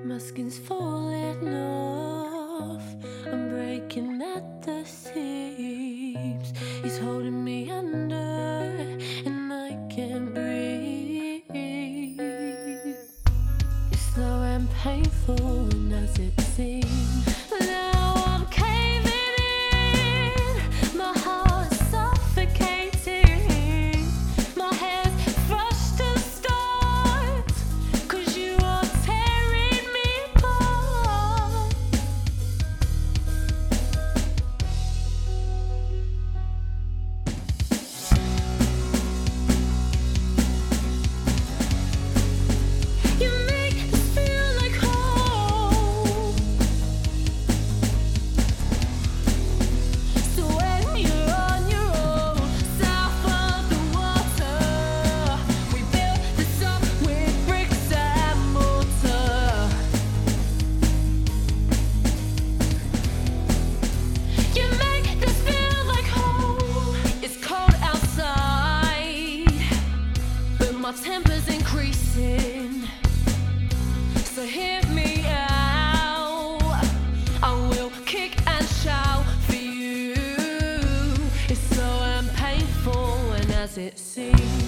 My skin's falling off, I'm breaking at the seams. He's holding me under and I can't breathe. It's slow and painful, and as it seems, now I'm caving in. My heart's suffocating. My head's crushed to start, 'cause you are tearing me apart. You make this feel like home. So when you're on your own, south of the water, we built this up with bricks and mortar. You make this feel like home. It's cold outside, but my temper's increasing. So hear me out. I will kick and shout for you. It's slow and painful, and as it seems,